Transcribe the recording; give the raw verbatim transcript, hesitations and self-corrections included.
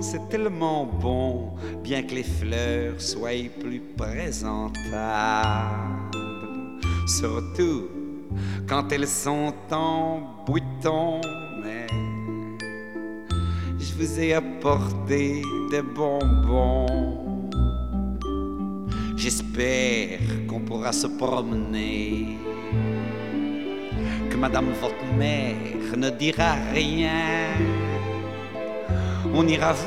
c'est tellement bon, bien que les fleurs soient plus présentables. Surtout quand elles sont en bouton, mais je vous ai apporté des bonbons. J'espère qu'on pourra se promener, que madame votre mère ne dira rien. On ira